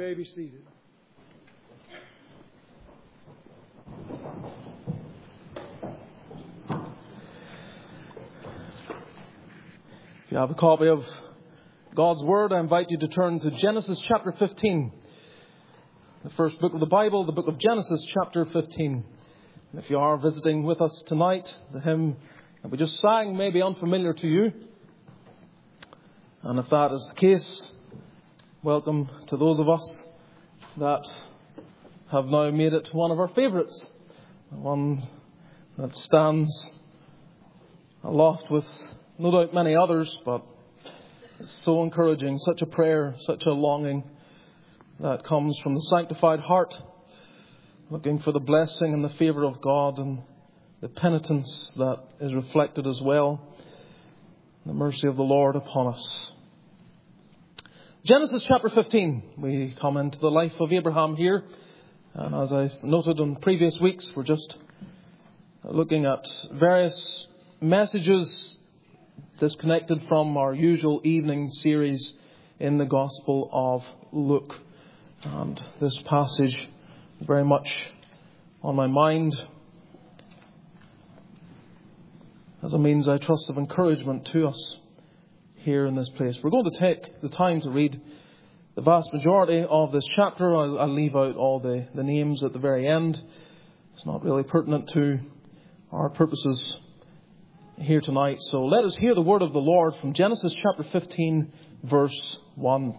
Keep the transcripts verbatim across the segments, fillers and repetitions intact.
may be seated. If you have a copy of God's Word, I invite you to turn to Genesis chapter fifteen. The first book of the Bible, the book of Genesis chapter fifteen. And if you are visiting with us tonight, the hymn that we just sang may be unfamiliar to you. And if that is the case, welcome to those of us that have now made it one of our favourites. One that stands aloft with no doubt many others, but it's so encouraging, such a prayer, such a longing that comes from the sanctified heart, looking for the blessing and the favour of God and the penitence that is reflected as well, the mercy of the Lord upon us. Genesis chapter fifteen, we come into the life of Abraham here. And as I've noted in previous weeks, we're just looking at various messages disconnected from our usual evening series in the Gospel of Luke. And this passage is very much on my mind as a means, I trust, of encouragement to us here in this place. We're going to take the time to read the vast majority of this chapter. I'll, I'll leave out all the, the names at the very end. It's not really pertinent to our purposes here tonight. So let us hear the word of the Lord from Genesis chapter fifteen, verse one.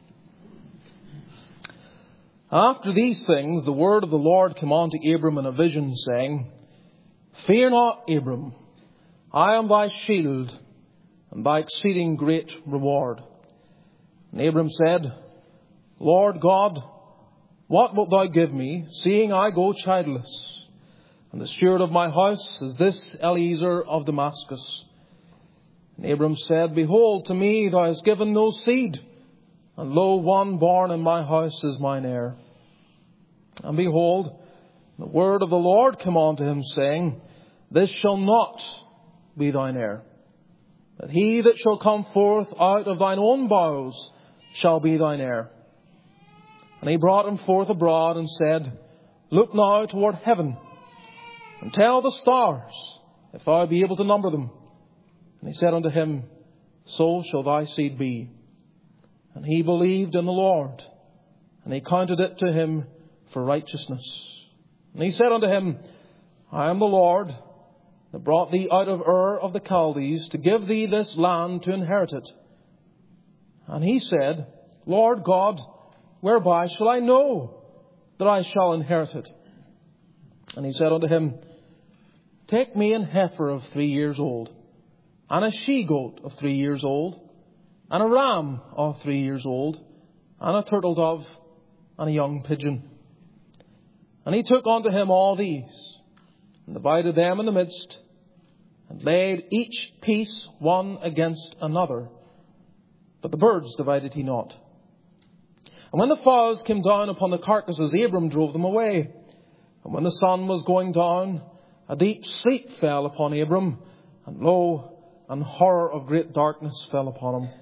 After these things, the word of the Lord came unto Abram in a vision, saying, Fear not, Abram, I am thy shield, and thy exceeding great reward. And Abram said, Lord God, what wilt thou give me, seeing I go childless? And the steward of my house is this Eliezer of Damascus. And Abram said, Behold, to me thou hast given no seed, and lo, one born in my house is mine heir. And behold, the word of the Lord came unto him, saying, This shall not be thine heir, but he that shall come forth out of thine own bowels shall be thine heir. And he brought him forth abroad and said, Look now toward heaven, and tell the stars, if thou be able to number them. And he said unto him, So shall thy seed be. And he believed in the Lord, and he counted it to him for righteousness. And he said unto him, I am the Lord that brought thee out of Ur of the Chaldees to give thee this land to inherit it. And he said, Lord God, whereby shall I know that I shall inherit it? And he said unto him, Take me an heifer of three years old, and a she-goat of three years old, and a ram of three years old, and a turtle dove, and a young pigeon. And he took unto him all these, and divided them in the midst, and laid each piece one against another. But the birds divided he not. And when the fowls came down upon the carcasses, Abram drove them away. And when the sun was going down, a deep sleep fell upon Abram, and lo, an horror of great darkness fell upon him.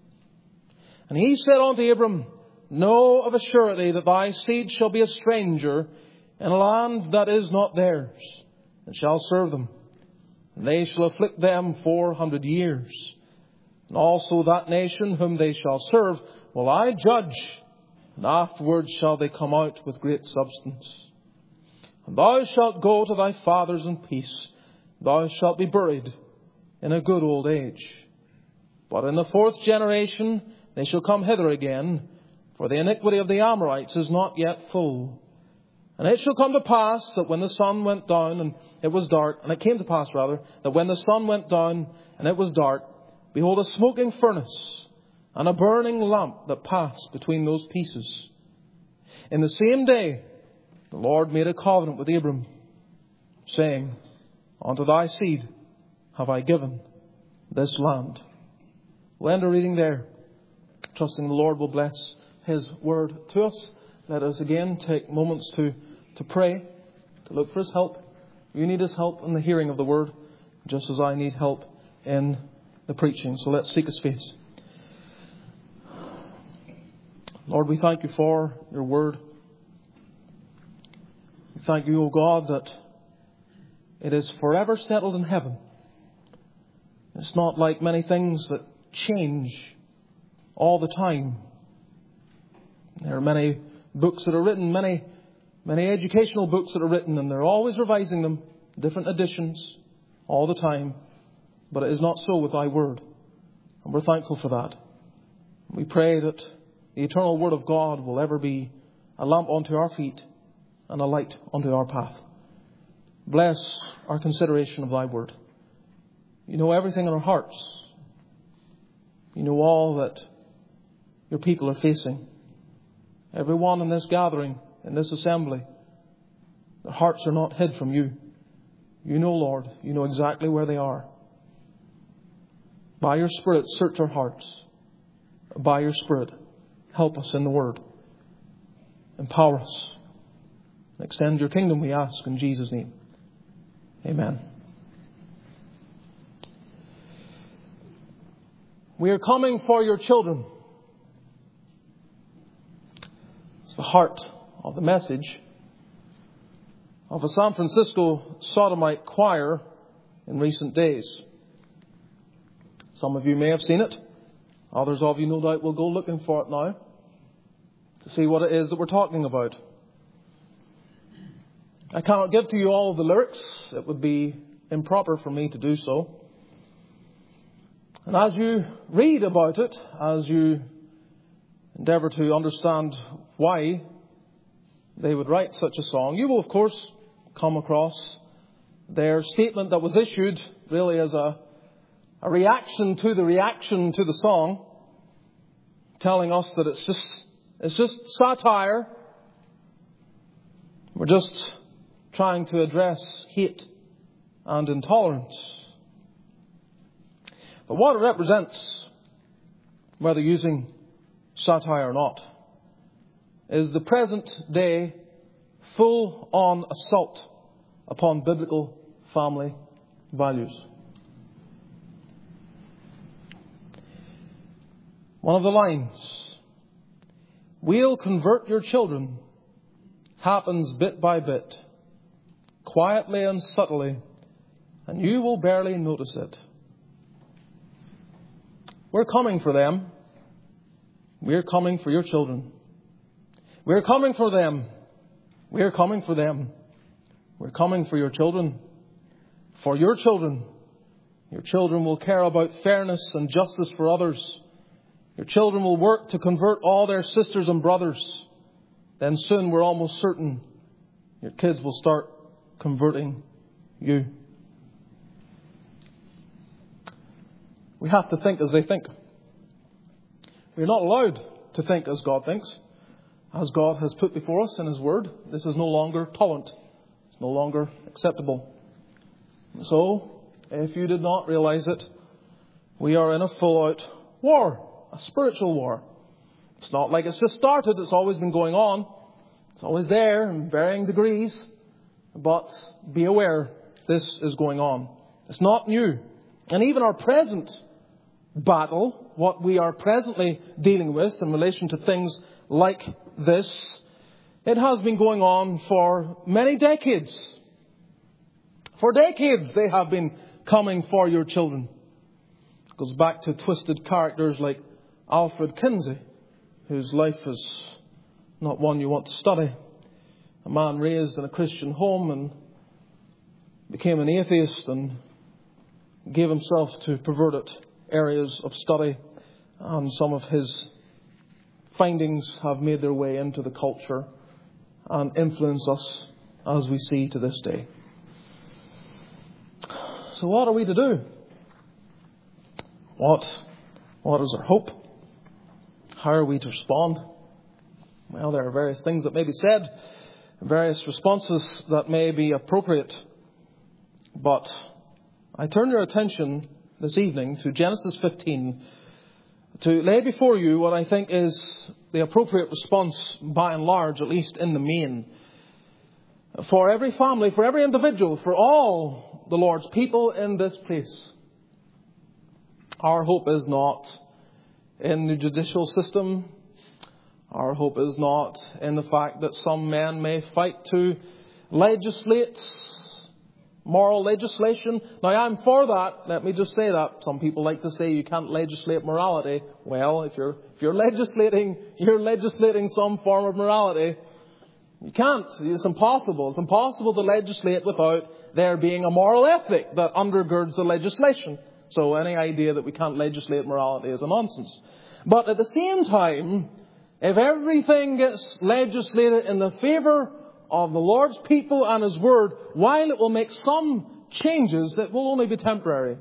And he said unto Abram, Know of a surety that thy seed shall be a stranger in a land that is not theirs, and shall serve them. And they shall afflict them four hundred years. And also that nation whom they shall serve will I judge, and afterwards shall they come out with great substance. And thou shalt go to thy fathers in peace. Thou shalt be buried in a good old age. But in the fourth generation they shall come hither again, for the iniquity of the Amorites is not yet full. And it shall come to pass that when the sun went down and it was dark, and it came to pass rather, that when the sun went down and it was dark, behold, a smoking furnace and a burning lamp that passed between those pieces. In the same day, the Lord made a covenant with Abram, saying, Unto thy seed have I given this land. We'll end our reading there, trusting the Lord will bless his word to us. Let us again take moments to, to pray, to look for his help. You need his help in the hearing of the word, just as I need help in the preaching. So let's seek his face. Lord, we thank you for your word. We thank you, O God, that it is forever settled in heaven. It's not like many things that change all the time. There are many books that are written, many, many educational books that are written, and they're always revising them, different editions, all the time. But it is not so with thy word. And we're thankful for that. We pray that the eternal word of God will ever be a lamp unto our feet and a light unto our path. Bless our consideration of thy word. You know everything in our hearts. You know all that your people are facing. Everyone in this gathering, in this assembly, their hearts are not hid from you. You know, Lord, you know exactly where they are. By your Spirit, search our hearts. By your Spirit, help us in the word. Empower us. Extend your kingdom, we ask, in Jesus' name. Amen. We are coming for your children. It's the heart of the message of a San Francisco sodomite choir in recent days. Some of you may have seen it. Others of you, no doubt, will go looking for it now to see what it is that we're talking about. I cannot give to you all of the lyrics. It would be improper for me to do so. And as you read about it, as you endeavour to understand why they would write such a song, you will, of course, come across their statement that was issued really as a, a reaction to the reaction to the song, telling us that it's just it's just satire. We're just trying to address hate and intolerance. But what it represents, whether using satire or not, is the present day full-on assault upon biblical family values. One of the lines, "We'll convert your children," happens bit by bit, quietly and subtly, and you will barely notice it. We're coming for them. We're coming for your children. We're coming for them. We're coming for them. We're coming for your children. For your children. Your children will care about fairness and justice for others. Your children will work to convert all their sisters and brothers. Then soon we're almost certain your kids will start converting you. We have to think as they think. We're not allowed to think as God thinks, as God has put before us in His Word. This is no longer tolerant. It's no longer acceptable. So, if you did not realize it, we are in a full-out war, a spiritual war. It's not like it's just started. It's always been going on. It's always there in varying degrees. But be aware, this is going on. It's not new. And even our present battle, what we are presently dealing with in relation to things like this, it has been going on for many decades. For decades they have been coming for your children. It goes back to twisted characters like Alfred Kinsey, whose life is not one you want to study. A man raised in a Christian home and became an atheist and gave himself to perverted areas of study, and some of his findings have made their way into the culture and influence us as we see to this day. So what are we to do? What, what is our hope? How are we to respond? Well, there are various things that may be said, various responses that may be appropriate, but I turn your attention this evening to Genesis fifteen to lay before you what I think is the appropriate response, by and large, at least in the main, for every family, for every individual, for all the Lord's people in this place. Our hope is not in the judicial system. Our hope is not in the fact that some men may fight to legislate moral legislation. Now, I'm for that. Let me just say that. Some people like to say you can't legislate morality. Well, if you're if you're legislating, you're legislating some form of morality. You can't. It's impossible. It's impossible to legislate without there being a moral ethic that undergirds the legislation. So any idea that we can't legislate morality is a nonsense. But at the same time, if everything gets legislated in the favour of the Lord's people and His Word, while it will make some changes, it will only be temporary.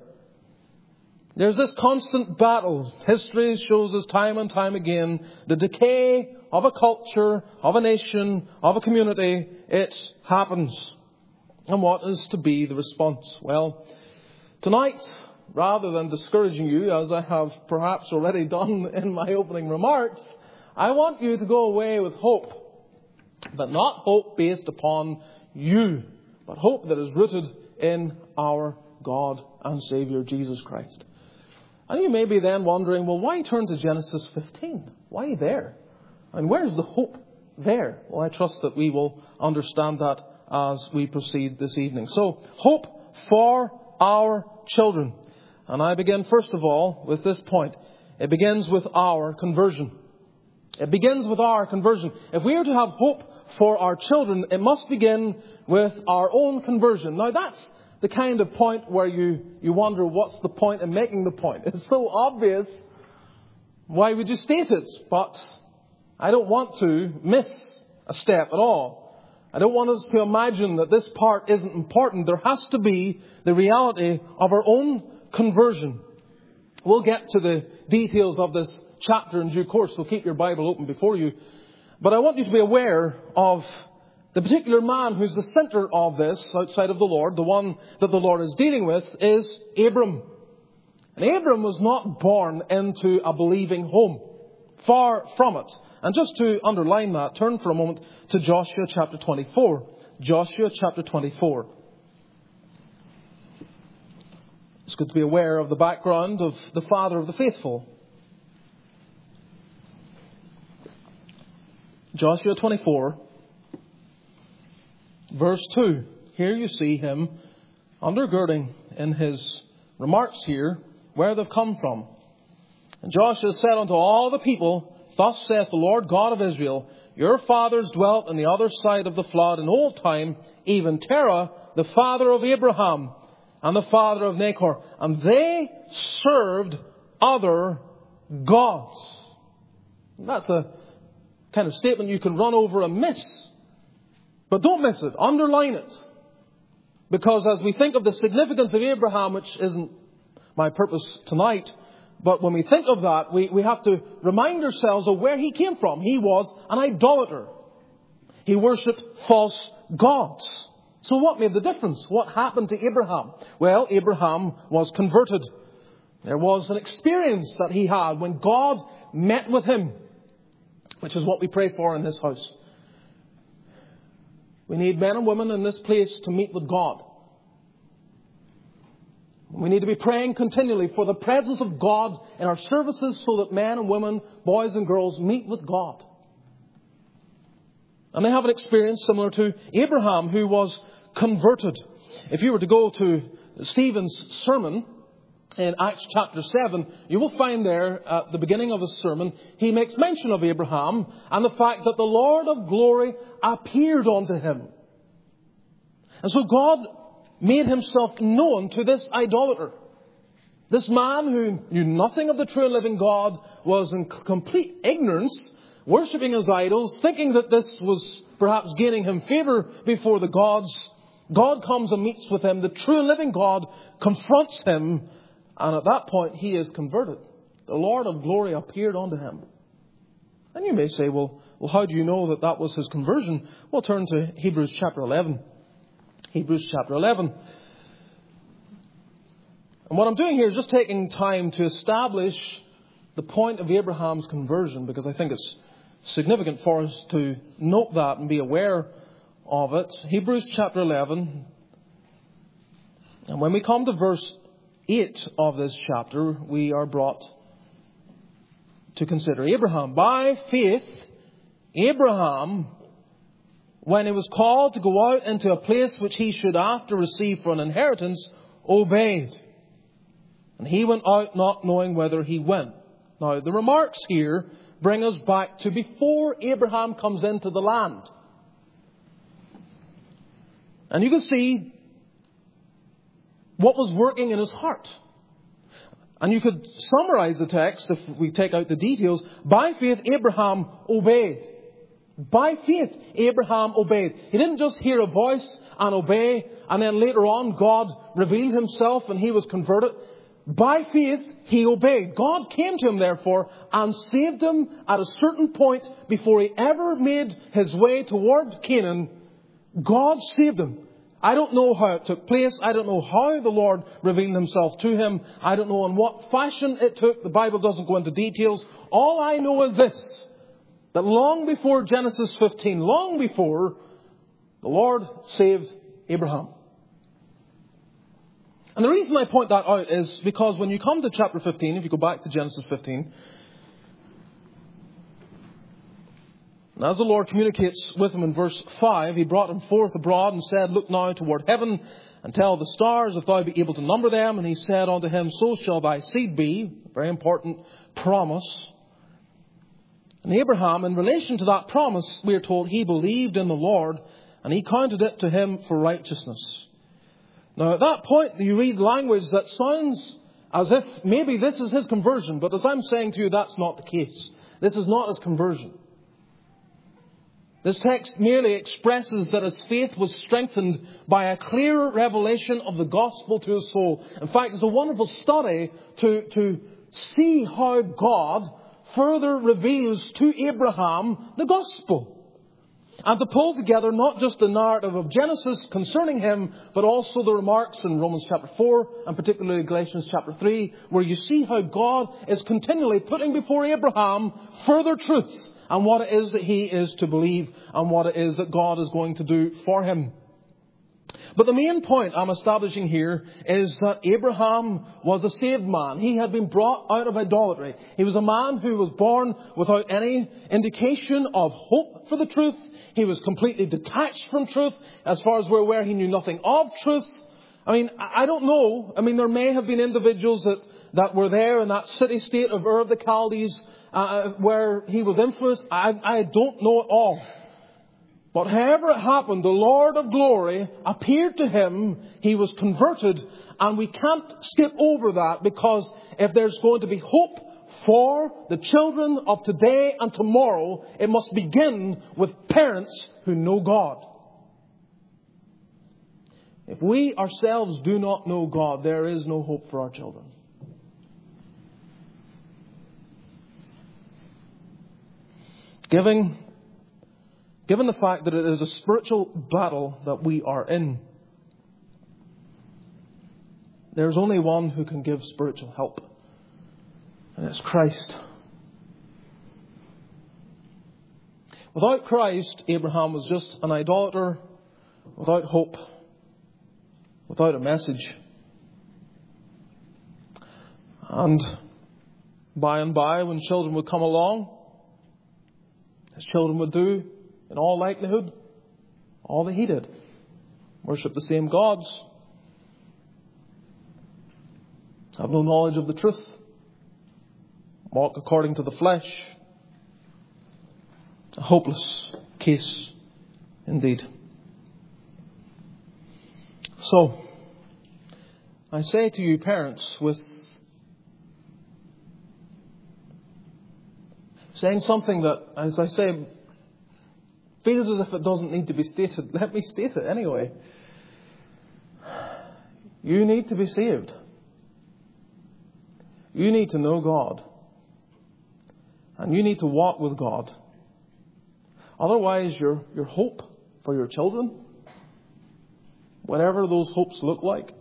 There's this constant battle. History shows us time and time again the decay of a culture, of a nation, of a community. It happens. And what is to be the response? Well, tonight, rather than discouraging you, as I have perhaps already done in my opening remarks, I want you to go away with hope. But not hope based upon you, but hope that is rooted in our God and Saviour Jesus Christ. And you may be then wondering, well, why turn to Genesis fifteen? Why there? And where's the hope there? Well, I trust that we will understand that as we proceed this evening. So, hope for our children. And I begin first of all with this point. It begins with our conversion. It begins with our conversion. If we are to have hope for our children, it must begin with our own conversion. Now, that's the kind of point where you, you wonder what's the point in making the point. It's so obvious. Why would you state it? But I don't want to miss a step at all. I don't want us to imagine that this part isn't important. There has to be the reality of our own conversion. We'll get to the details of this chapter in due course, so keep your Bible open before you. But I want you to be aware of the particular man who's the center of this outside of the Lord. The one that the Lord is dealing with is Abram. And Abram was not born into a believing home. Far from it. And just to underline that, turn for a moment to Joshua chapter twenty-four. Joshua chapter twenty-four. It's good to be aware of the background of the father of the faithful. Joshua twenty-four, verse two. Here you see him undergirding in his remarks here where they've come from. And Joshua said unto all the people, Thus saith the Lord God of Israel, Your fathers dwelt on the other side of the flood in old time, even Terah, the father of Abraham, and the father of Nahor. And they served other gods. That's a kind of statement you can run over and miss. But don't miss it. Underline it. Because as we think of the significance of Abraham, which isn't my purpose tonight, but when we think of that, we, we have to remind ourselves of where he came from. He was an idolater. He worshipped false gods. So what made the difference? What happened to Abraham? Well, Abraham was converted. There was an experience that he had when God met with him, which is what we pray for in this house. We need men and women in this place to meet with God. We need to be praying continually for the presence of God in our services so that men and women, boys and girls, meet with God. And they have an experience similar to Abraham, who was converted. If you were to go to Stephen's sermon in Acts chapter seven, you will find there at the beginning of his sermon, he makes mention of Abraham and the fact that the Lord of glory appeared unto him. And so God made himself known to this idolater. This man who knew nothing of the true and living God, was in complete ignorance, worshipping his idols, thinking that this was perhaps gaining him favour before the gods. God comes and meets with him. The true and living God confronts him. And at that point, he is converted. The Lord of glory appeared unto him. And you may say, well, well, how do you know that that was his conversion? Well, turn to Hebrews chapter eleven. Hebrews chapter eleven. And what I'm doing here is just taking time to establish the point of Abraham's conversion, because I think it's significant for us to note that and be aware of it. Hebrews chapter eleven. And when we come to verse eight of this chapter, we are brought to consider Abraham. By faith, Abraham, when he was called to go out into a place which he should after receive for an inheritance, obeyed. And he went out not knowing whither he went. Now, the remarks here bring us back to before Abraham comes into the land. And you can see what was working in his heart. And you could summarize the text, if we take out the details, by faith Abraham obeyed. By faith Abraham obeyed. He didn't just hear a voice and obey, and then later on God revealed himself and he was converted. By faith he obeyed. God came to him therefore and saved him at a certain point before he ever made his way toward Canaan. God saved him. I don't know how it took place. I don't know how the Lord revealed himself to him. I don't know in what fashion it took. The Bible doesn't go into details. All I know is this, that long before Genesis fifteen, long before, the Lord saved Abraham. And the reason I point that out is because when you come to chapter fifteen, if you go back to Genesis fifteen, and as the Lord communicates with him in verse five, he brought him forth abroad and said, Look now toward heaven and tell the stars if thou be able to number them. And he said unto him, So shall thy seed be. A very important promise. And Abraham, in relation to that promise, we are told he believed in the Lord and he counted it to him for righteousness. Now at that point you read language that sounds as if maybe this is his conversion. But as I'm saying to you, that's not the case. This is not his conversion. This text merely expresses that his faith was strengthened by a clear revelation of the gospel to his soul. In fact, it's a wonderful study to, to see how God further reveals to Abraham the gospel. And to pull together not just the narrative of Genesis concerning him, but also the remarks in Romans chapter four, and particularly Galatians chapter three, where you see how God is continually putting before Abraham further truths and what it is that he is to believe and what it is that God is going to do for him. But the main point I'm establishing here is that Abraham was a saved man. He had been brought out of idolatry. He was a man who was born without any indication of hope for the truth. He was completely detached from truth. As far as we're aware, he knew nothing of truth. I mean, I don't know. I mean, there may have been individuals that, that were there in that city-state of Ur of the Chaldees uh, where he was influenced. I, I don't know it all. But however it happened, the Lord of glory appeared to him. He was converted. And we can't skip over that, because if there's going to be hope for the children of today and tomorrow, it must begin with parents who know God. If we ourselves do not know God, there is no hope for our children. Giving, given the fact that it is a spiritual battle that we are in, there's only one who can give spiritual help, and it's Christ. Without Christ, Abraham was just an idolater, without hope, without a message. And by and by, when children would come along, his children would do, in all likelihood, all that he did. Worship the same gods. Have no knowledge of the truth. Walk according to the flesh. A hopeless case indeed. So, I say to you parents, with saying something that, as I say, feels as if it doesn't need to be stated, let me state it anyway. You need to be saved. You need to know God. And you need to walk with God. Otherwise, your, your hope for your children, whatever those hopes look like,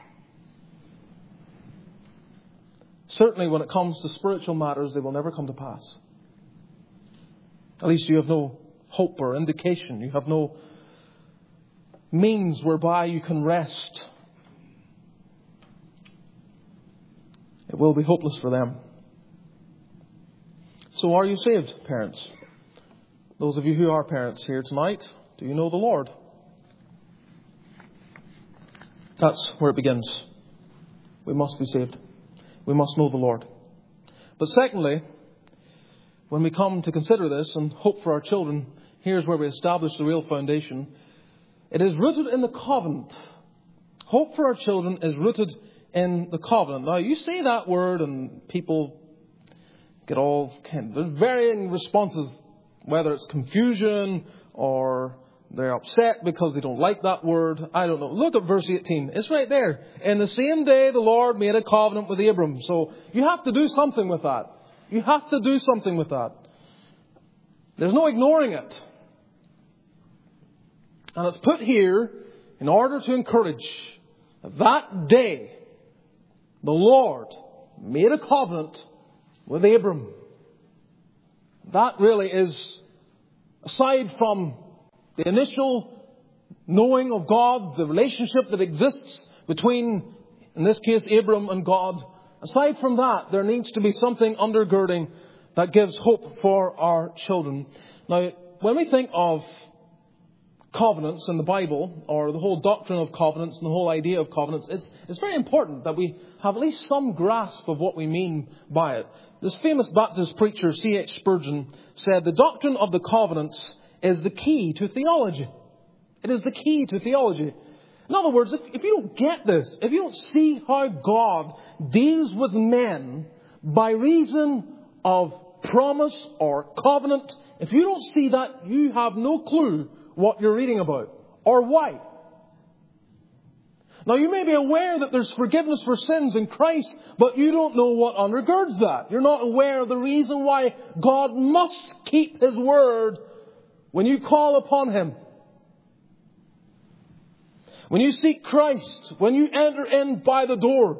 certainly when it comes to spiritual matters, they will never come to pass. At least you have no hope or indication. You have no means whereby you can rest. It will be hopeless for them. So are you saved, parents? Those of you who are parents here tonight, do you know the Lord? That's where it begins. We must be saved. We must know the Lord. But secondly, when we come to consider this and hope for our children, here's where we establish the real foundation. It is rooted in the covenant. Hope for our children is rooted in the covenant. Now, you say that word and people get all kind of, there's varying responses, whether it's confusion or they're upset because they don't like that word. I don't know. Look at verse eighteen. It's right there. In the same day, the Lord made a covenant with Abram. So you have to do something with that. You have to do something with that. There's no ignoring it. And it's put here in order to encourage that, that day the Lord made a covenant with Abram. That really is, aside from the initial knowing of God, the relationship that exists between, in this case, Abram and God, aside from that, there needs to be something undergirding that gives hope for our children. Now, when we think of covenants in the Bible, or the whole doctrine of covenants and the whole idea of covenants, it's, it's very important that we have at least some grasp of what we mean by it. This famous Baptist preacher, C H Spurgeon, said, "The doctrine of the covenants is the key to theology." It is the key to theology. In other words, if, if you don't get this, if you don't see how God deals with men by reason of promise or covenant, if you don't see that, you have no clue what you're reading about or why. Now, you may be aware that there's forgiveness for sins in Christ, but you don't know what undergirds that. You're not aware of the reason why God must keep His word when you call upon Him. When you seek Christ, when you enter in by the door.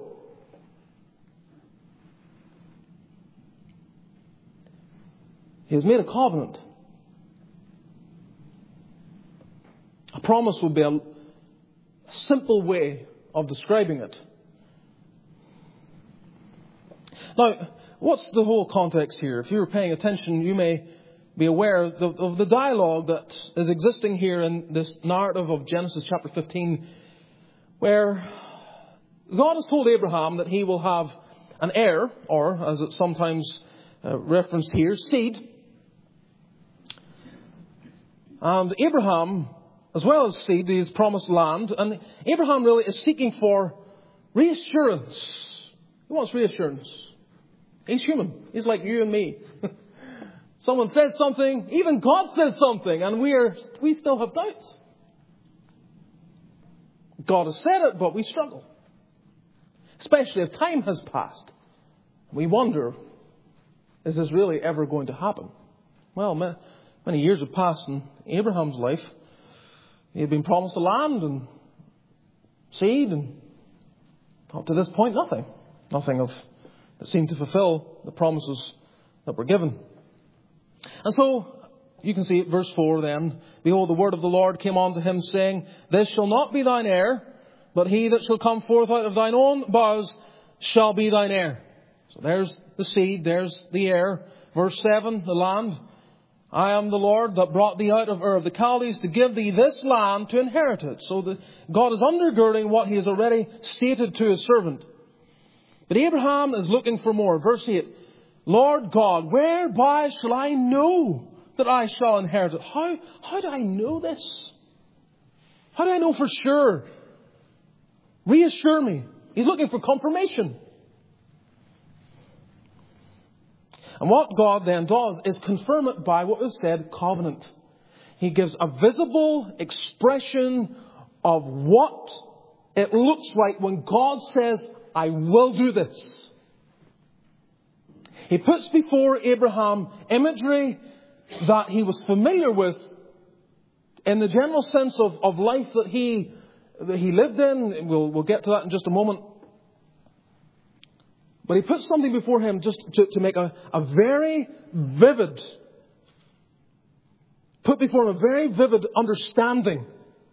He has made a covenant. A promise would be a simple way of describing it. Now, what's the whole context here? If you were paying attention, you may be aware of the, of the dialogue that is existing here in this narrative of Genesis chapter fifteen, where God has told Abraham that he will have an heir, or as it's sometimes uh, referenced here, seed. And Abraham, as well as seed, is promised land. And Abraham really is seeking for reassurance. He wants reassurance. He's human. He's like you and me. Someone says something, even God says something, and we are we still have doubts. God has said it, but we struggle. Especially if time has passed. We wonder, is this really ever going to happen? Well, many years have passed in Abraham's life. He had been promised a land and seed, and up to this point, nothing. Nothing of that seemed to fulfill the promises that were given. And so, you can see it, verse four then. "Behold, the word of the Lord came unto him, saying, This shall not be thine heir, but he that shall come forth out of thine own bowels shall be thine heir." So there's the seed, there's the heir. Verse seven, the land. "I am the Lord that brought thee out of Ur of the Chaldees to give thee this land to inherit it." So the, God is undergirding what He has already stated to His servant. But Abraham is looking for more. Verse eight, "Lord God, whereby shall I know that I shall inherit it?" How, how do I know this? How do I know for sure? Reassure me. He's looking for confirmation. And what God then does is confirm it by what was said, covenant. He gives a visible expression of what it looks like when God says, "I will do this." He puts before Abraham imagery that he was familiar with in the general sense of, of life that he, that he lived in. We'll, we'll get to that in just a moment. But he puts something before him just to, to make a, a very vivid, put before him a very vivid understanding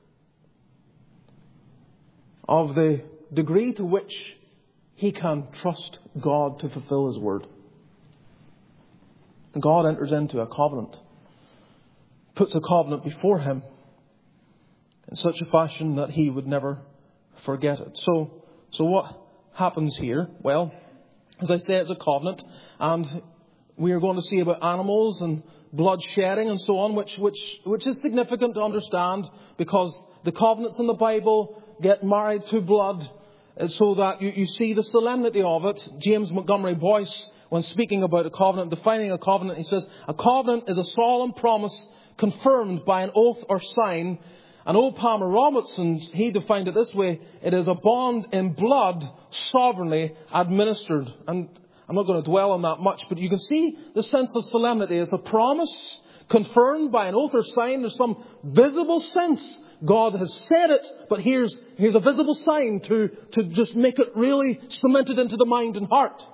of the degree to which he can trust God to fulfill His word. God enters into a covenant. puts a covenant before him in such a fashion that he would never forget it. So, so what happens here? Well, as I say, it's a covenant, and we are going to see about animals and blood shedding and so on, which, which, which is significant to understand, because the covenants in the Bible get married to blood, so that you, you see the solemnity of it. James Montgomery Boyce, when speaking about a covenant, defining a covenant, he says, a covenant is a solemn promise confirmed by an oath or sign. And old Palmer Robertson, he defined it this way: it is a bond in blood sovereignly administered. And I'm not going to dwell on that much, but you can see the sense of solemnity. It's a promise confirmed by an oath or sign. There's some visible sense. God has said it, but here's, here's a visible sign to, to just make it really cemented into the mind and heart.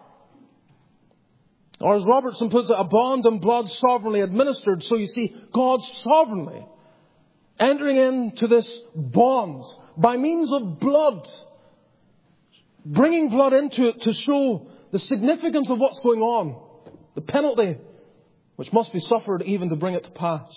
Or as Robertson puts it, a bond in blood sovereignly administered. So you see, God sovereignly entering into this bond by means of blood, bringing blood into it to show the significance of what's going on, the penalty which must be suffered even to bring it to pass.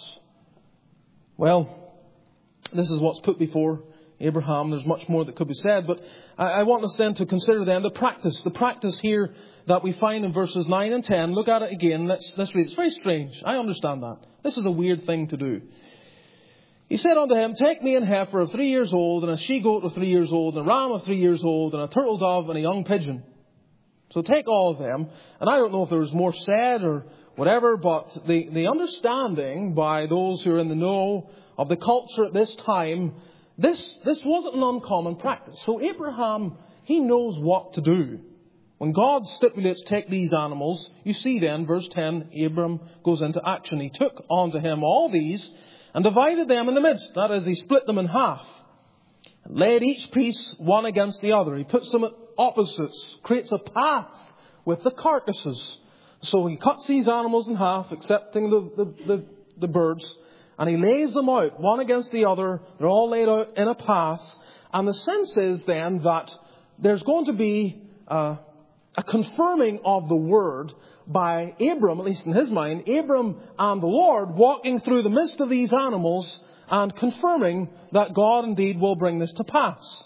Well, this is what's put before Abraham. There's much more that could be said, but I want us then to consider then the practice. The practice here that we find in verses nine and ten. Look at it again. Let's, let's read. It's very strange. I understand that. This is a weird thing to do. He said unto him, take me an heifer of three years old, and a she-goat of three years old, and a ram of three years old, and a turtle dove, and a young pigeon. So take all of them. And I don't know if there was more said or whatever, but the, the understanding by those who are in the know of the culture at this time, this, this wasn't an uncommon practice. So Abraham, he knows what to do. When God stipulates take these animals, you see then, verse ten, Abram goes into action. He took unto him all these and divided them in the midst. That is, he split them in half. And laid each piece one against the other. He puts them at opposites, creates a path with the carcasses. So he cuts these animals in half, excepting the, the, the, the birds, and he lays them out one against the other. They're all laid out in a path. And the sense is then that there's going to be uh, a confirming of the word by Abram, at least in his mind, Abram and the Lord walking through the midst of these animals and confirming that God indeed will bring this to pass.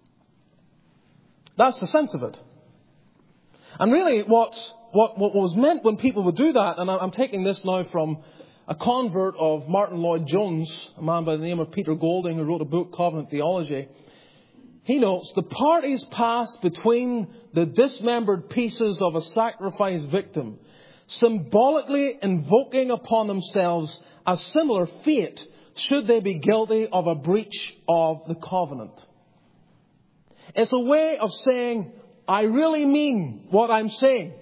That's the sense of it. And really what, what, what was meant when people would do that, and I'm taking this now from a convert of Martin Lloyd-Jones, a man by the name of Peter Golding, who wrote a book, Covenant Theology. He notes, the parties passed between the dismembered pieces of a sacrificed victim, symbolically invoking upon themselves a similar fate should they be guilty of a breach of the covenant. It's a way of saying, I really mean what I'm saying.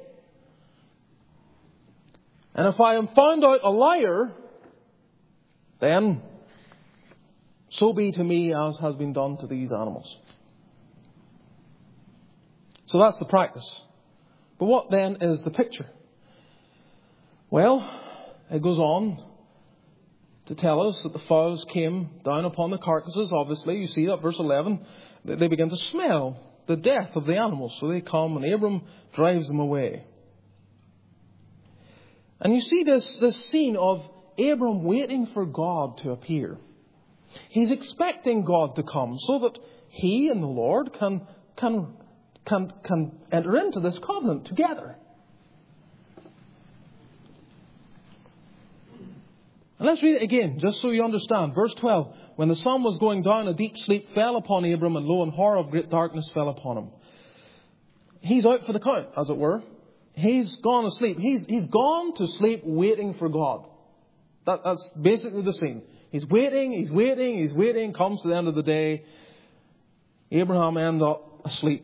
And if I am found out a liar, then so be to me as has been done to these animals. So that's the practice. But what then is the picture? Well, it goes on to tell us that the fowls came down upon the carcasses. Obviously, you see that, verse eleven. They begin to smell the death of the animals. So they come and Abram drives them away. And you see this, this scene of Abram waiting for God to appear. He's expecting God to come so that he and the Lord can, can, can, can enter into this covenant together. And let's read it again, just so you understand. Verse twelve. When the sun was going down, a deep sleep fell upon Abram, and lo, and horror of great darkness fell upon him. He's out for the count, as it were. He's gone to sleep. He's, he's gone to sleep waiting for God. That, that's basically the scene. He's waiting, he's waiting, he's waiting. Comes to the end of the day. Abraham ends up asleep.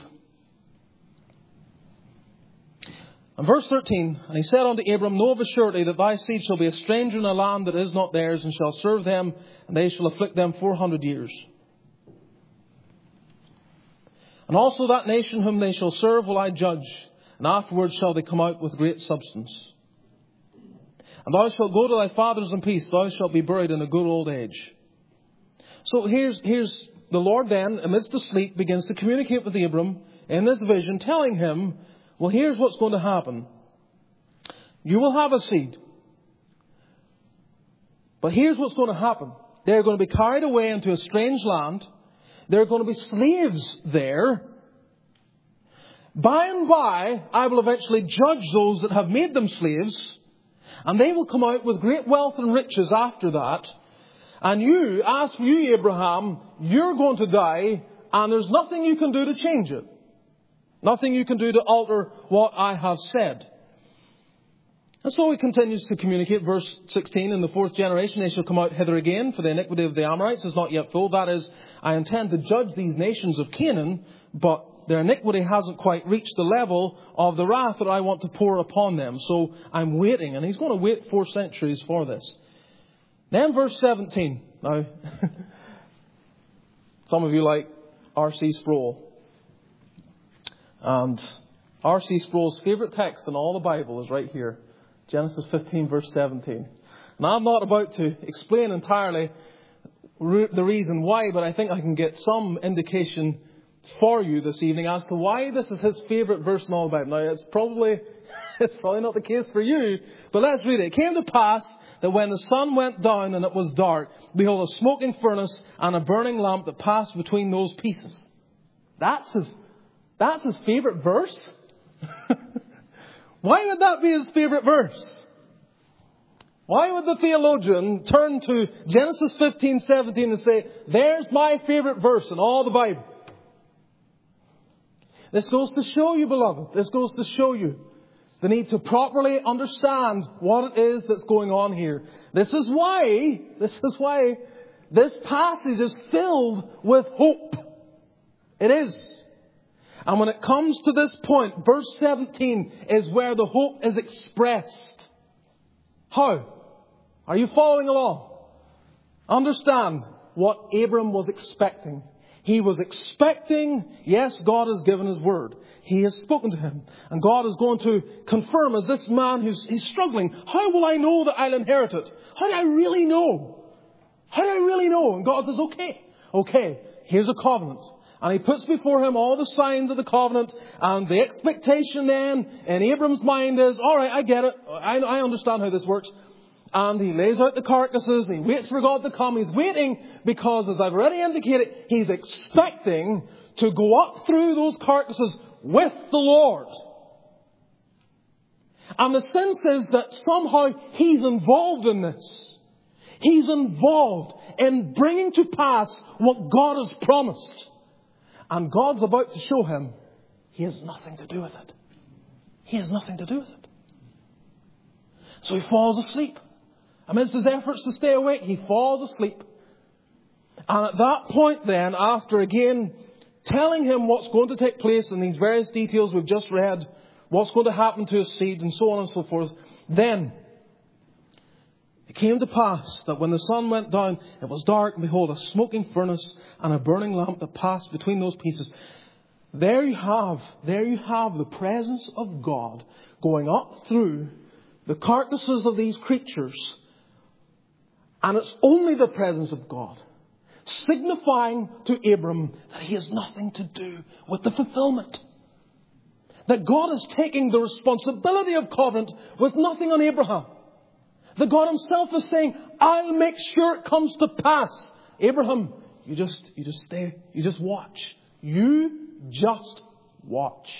And verse thirteen, and he said unto Abram, know of a surety that thy seed shall be a stranger in a land that is not theirs, and shall serve them, and they shall afflict them four hundred years. And also that nation whom they shall serve will I judge, and afterwards shall they come out with great substance. And thou shalt go to thy fathers in peace, thou shalt be buried in a good old age. So here's, here's the Lord then, amidst the sleep, begins to communicate with Abram in this vision, telling him, well, here's what's going to happen. You will have a seed. But here's what's going to happen. They're going to be carried away into a strange land. They're going to be slaves there. By and by, I will eventually judge those that have made them slaves. And they will come out with great wealth and riches after that. And you, as for you, Abraham, you're going to die, and there's nothing you can do to change it. Nothing you can do to alter what I have said. And so he continues to communicate. Verse sixteen, in the fourth generation they shall come out hither again, for the iniquity of the Amorites is not yet full. That is, I intend to judge these nations of Canaan, but their iniquity hasn't quite reached the level of the wrath that I want to pour upon them. So I'm waiting. And he's going to wait four centuries for this. Then verse seventeen. Now, some of you like R C Sproul. And R C Sproul's favourite text in all the Bible is right here. Genesis fifteen, verse seventeen. And I'm not about to explain entirely the reason why, but I think I can get some indication for you this evening as to why this is his favourite verse in all the Bible. Now, it's probably, it's probably not the case for you, but let's read it. It came to pass that when the sun went down and it was dark, behold, a smoking furnace and a burning lamp that passed between those pieces. That's his, that's his favourite verse? Why would that be his favourite verse? Why would the theologian turn to Genesis fifteen, seventeen and say, there's my favourite verse in all the Bible? This goes to show you, beloved, this goes to show you the need to properly understand what it is that's going on here. This is why, this is why this passage is filled with hope. It is. And when it comes to this point, verse seventeen is where the hope is expressed. How? Are you following along? Understand what Abram was expecting. He was expecting, yes, God has given His word. He has spoken to him. And God is going to confirm as this man who's he's struggling. How will I know that I'll inherit it? How do I really know? How do I really know? And God says, okay, okay, here's a covenant. And He puts before him all the signs of the covenant. And the expectation then in Abram's mind is, all right, I get it. I, I understand how this works. And he lays out the carcasses and he waits for God to come. He's waiting because, as I've already indicated, he's expecting to go up through those carcasses with the Lord. And the sense is that somehow he's involved in this. He's involved in bringing to pass what God has promised. And God's about to show him he has nothing to do with it. He has nothing to do with it. So he falls asleep. Amidst his efforts to stay awake, he falls asleep. And at that point then, after again telling him what's going to take place in these various details we've just read, what's going to happen to his seed and so on and so forth, then it came to pass that when the sun went down, it was dark, and behold, a smoking furnace and a burning lamp that passed between those pieces. There you have, there you have the presence of God going up through the carcasses of these creatures. And it's only the presence of God, signifying to Abram that he has nothing to do with the fulfillment. That God is taking the responsibility of covenant with nothing on Abraham. That God Himself is saying, I'll make sure it comes to pass. Abraham, you just, you just stay, you just watch. You just watch.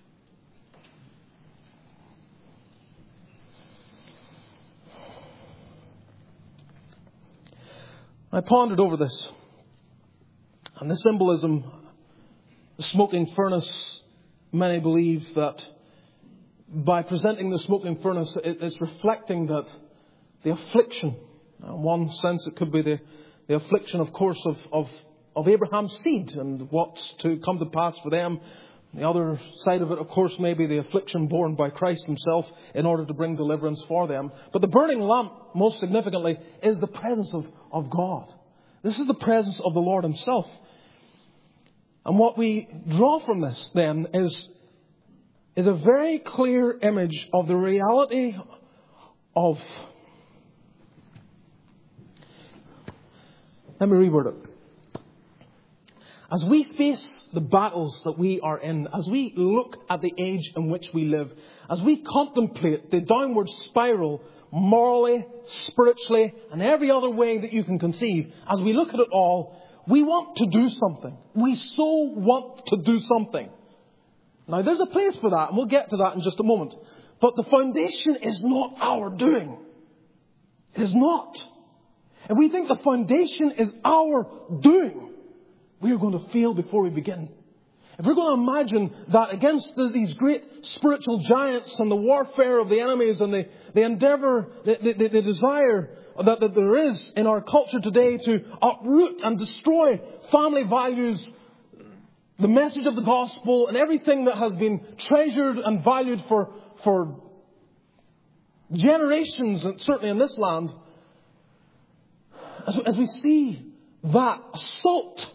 I pondered over this. And the symbolism, the smoking furnace, many believe that by presenting the smoking furnace, it's reflecting that the affliction, in one sense it could be the, the affliction, of course, of, of, of Abraham's seed and what's to come to pass for them. The other side of it, of course, may be the affliction borne by Christ Himself in order to bring deliverance for them. But the burning lamp, most significantly, is the presence of, of God. This is the presence of the Lord Himself. And what we draw from this, then, is, is a very clear image of the reality of... Let me reword it. As we face the battles that we are in, as we look at the age in which we live, as we contemplate the downward spiral, morally, spiritually, and every other way that you can conceive, as we look at it all, we want to do something. We so want to do something. Now, there's a place for that, and we'll get to that in just a moment. But the foundation is not our doing. It is not. If we think the foundation is our doing, we are going to fail before we begin. If we're going to imagine that against these great spiritual giants and the warfare of the enemies and the, the endeavour, the, the, the desire that, that there is in our culture today to uproot and destroy family values, the message of the gospel and everything that has been treasured and valued for, for generations, and certainly in this land, as, as we see that assault,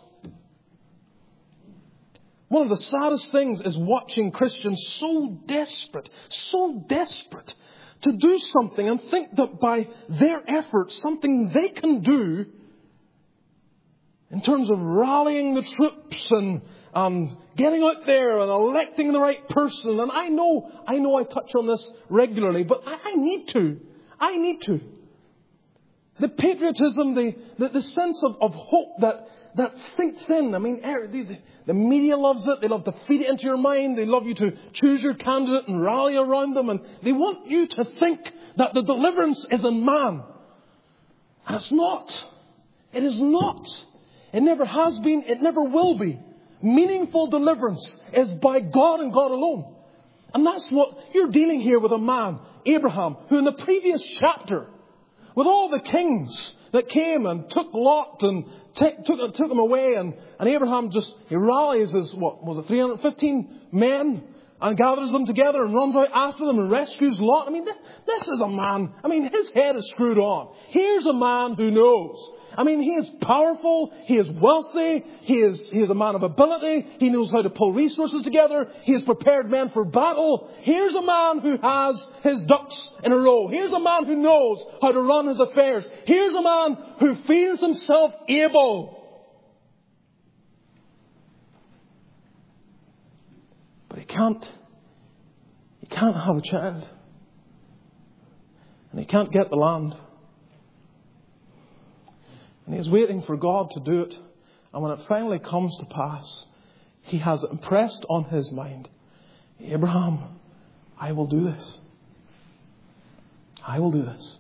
one of the saddest things is watching Christians so desperate, so desperate to do something and think that by their efforts, something they can do in terms of rallying the troops and um, getting out there and electing the right person. And I know, I know I touch on this regularly, but I, I need to. I need to. The patriotism, the, the, the sense of, of hope that That sinks in. I mean, the, the media loves it. They love to feed it into your mind. They love you to choose your candidate and rally around them. And they want you to think that the deliverance is in man. And it's not. It is not. It never has been. It never will be. Meaningful deliverance is by God and God alone. And that's what you're dealing here with, a man, Abraham, who in the previous chapter, with all the kings that came and took Lot and Took, took, took him away, and, and Abraham just, he rallies his, what was it, three hundred fifteen men, and gathers them together and runs out after them and rescues Lot. I mean, this, this is a man, I mean, his head is screwed on. Here's a man who knows. I mean, he is powerful, he is wealthy, he is, he is a man of ability, he knows how to pull resources together, he has prepared men for battle. Here's a man who has his ducks in a row. Here's a man who knows how to run his affairs. Here's a man who feels himself able. But he can't, he can't have a child. And he can't get the land. And he's waiting for God to do it. And when it finally comes to pass, he has impressed on his mind, Abraham, I will do this. I will do this.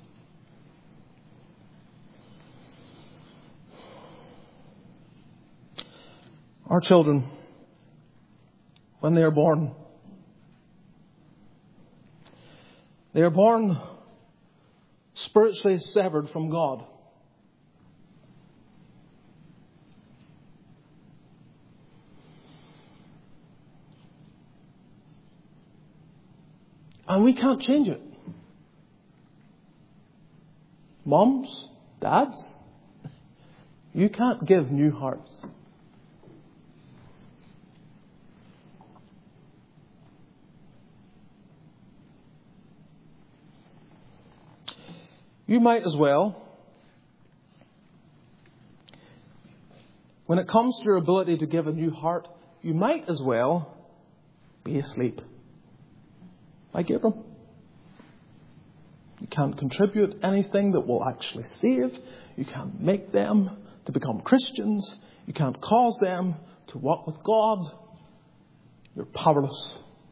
Our children, when they are born, they are born spiritually severed from God. And we can't change it. Moms, dads, you can't give new hearts. You might as well, when it comes to your ability to give a new heart, you might as well be asleep. Like Abram. You can't contribute anything that will actually save. You can't make them to become Christians. You can't cause them to walk with God. You're powerless.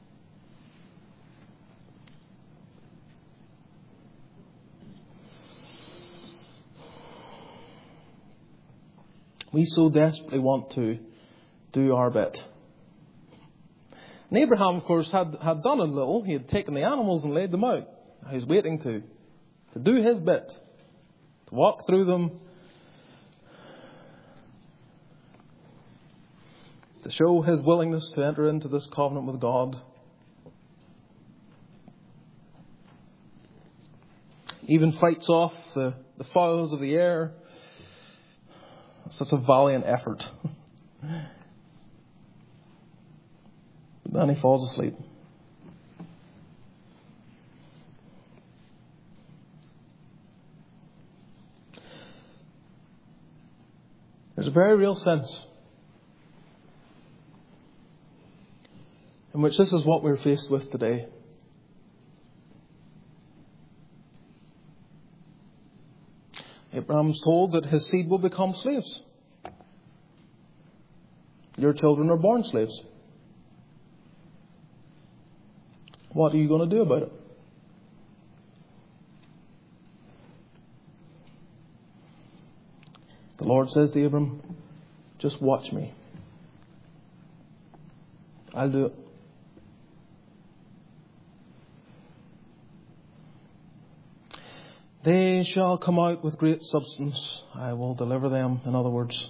We so desperately want to do our bit. And Abraham, of course, had, had done a little. He had taken the animals and laid them out. He was waiting to, to do his bit, to walk through them, to show his willingness to enter into this covenant with God. Even fights off the, the fowls of the air. Such a valiant effort. Then he falls asleep. There's a very real sense in which this is what we're faced with today. Abraham's told that his seed will become slaves. Your children are born slaves. What are you going to do about it? The Lord says to Abram, just watch me. I'll do it. They shall come out with great substance. I will deliver them, in other words.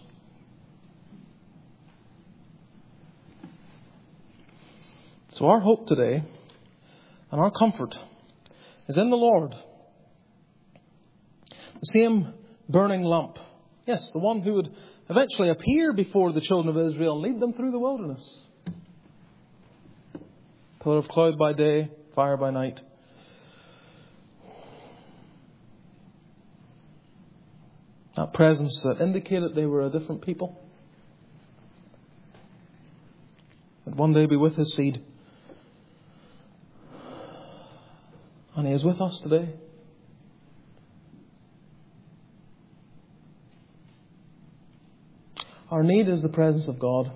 So our hope today and our comfort is in the Lord. The same burning lamp. Yes, the one who would eventually appear before the children of Israel and lead them through the wilderness. Pillar of cloud by day, fire by night. That presence that indicated they were a different people. Would one day be with his seed. And he is with us today. Our need is the presence of God.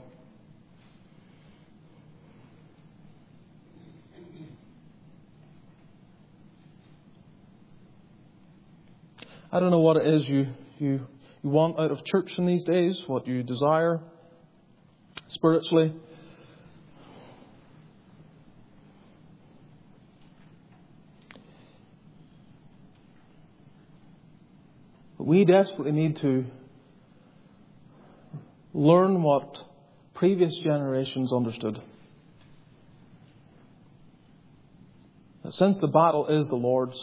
I don't know what it is you, you, you want out of church in these days, what you desire spiritually. But we desperately need to learn what previous generations understood. That since the battle is the Lord's,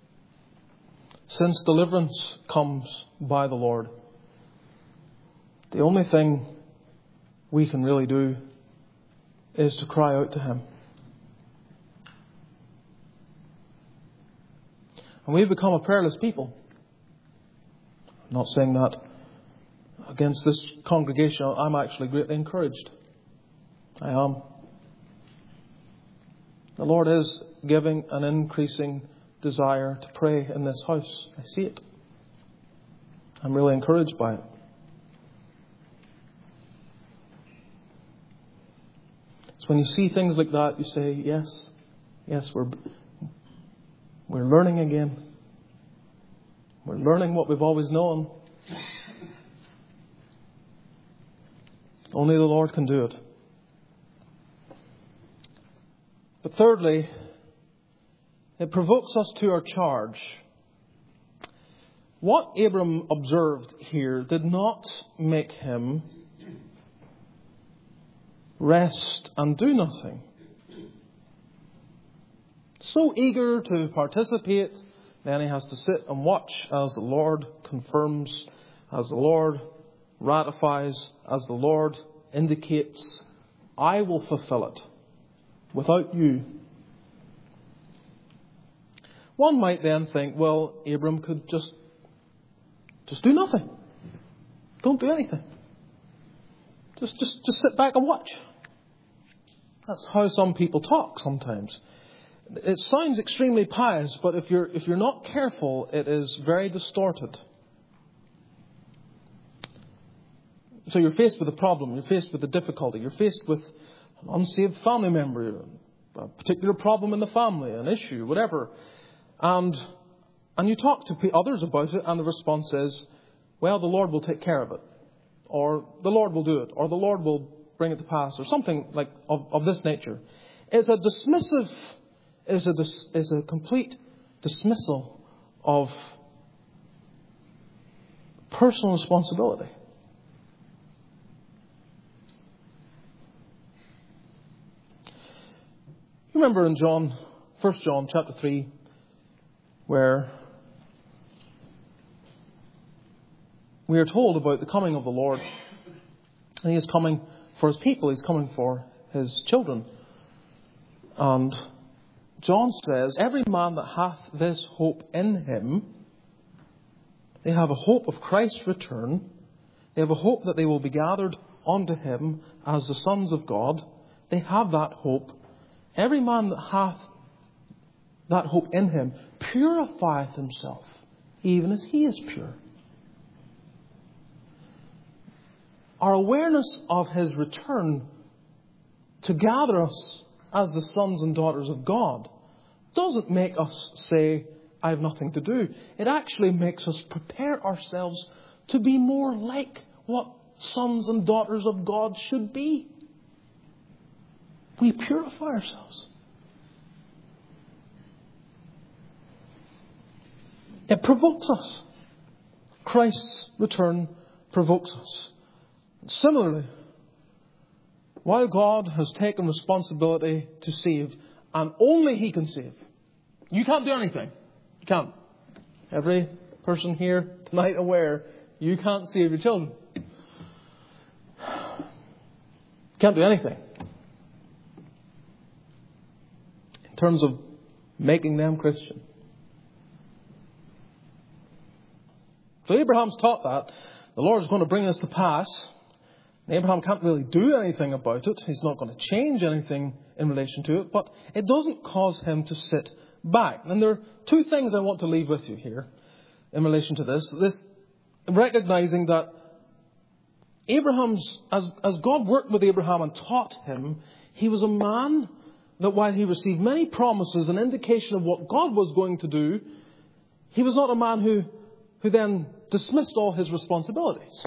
since deliverance comes by the Lord, the only thing we can really do is to cry out to Him. And we've become a prayerless people. I'm not saying that against this congregation. I'm actually greatly encouraged. I am. The Lord is giving an increasing desire to pray in this house. I see it. I'm really encouraged by it. It's when you see things like that, you say, yes, yes, we're we're learning again. We're learning what we've always known. Only the Lord can do it. But thirdly, it provokes us to our charge. What Abram observed here did not make him rest and do nothing. So eager to participate, then he has to sit and watch as the Lord confirms, as the Lord ratifies, as the Lord indicates, I will fulfill it without you. One might then think, well, Abram could just, just do nothing. Don't do anything. Just, just, just sit back and watch. That's how some people talk sometimes. It sounds extremely pious, but if you're, if you're not careful, it is very distorted. So you're faced with a problem, you're faced with a difficulty, you're faced with an unsaved family member, a particular problem in the family, an issue, whatever. And and you talk to others about it, and the response is, well, the Lord will take care of it. Or the Lord will do it. Or the Lord will bring it to pass. Or something like of, of this nature. It's a dismissive, is a, dis, is a complete dismissal of personal responsibility. You remember in John, First John chapter three, where we are told about the coming of the Lord. And He is coming for His people. He's coming for His children. And John says, every man that hath this hope in Him, they have a hope of Christ's return. They have a hope that they will be gathered unto Him as the sons of God. They have that hope every man that hath that hope in him purifieth himself, even as he is pure. Our awareness of his return to gather us as the sons and daughters of God doesn't make us say, I have nothing to do. It actually makes us prepare ourselves to be more like what sons and daughters of God should be. We purify ourselves. It provokes us. Christ's return provokes us. Similarly, while God has taken responsibility to save, and only He can save, you can't do anything. You can't. Every person here tonight aware, you can't save your children. You can't do anything. In terms of making them Christian. So Abraham's taught that. The Lord is going to bring this to pass. Abraham can't really do anything about it. He's not going to change anything in relation to it. But it doesn't cause him to sit back. And there are two things I want to leave with you here in relation to this. This recognizing that Abraham's, as, as God worked with Abraham and taught him, he was a man that while he received many promises, an indication of what God was going to do, he was not a man who, who then dismissed all his responsibilities.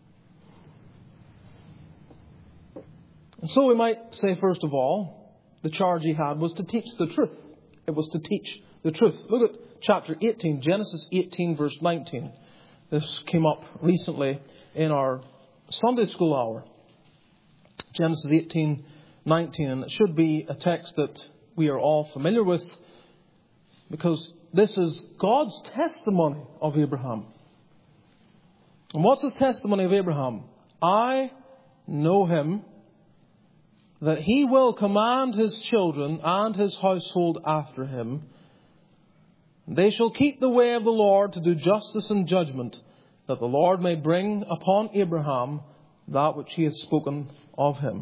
And so we might say, first of all, the charge he had was to teach the truth. It was to teach the truth. Look at chapter eighteen, Genesis eighteen, verse nineteen. This came up recently in our Sunday school hour. Genesis eighteen, nineteen. And it should be a text that we are all familiar with, because this is God's testimony of Abraham. And what's his testimony of Abraham? I know him, that he will command his children and his household after him. They shall keep the way of the Lord to do justice and judgment, that the Lord may bring upon Abraham that which he hath spoken of him.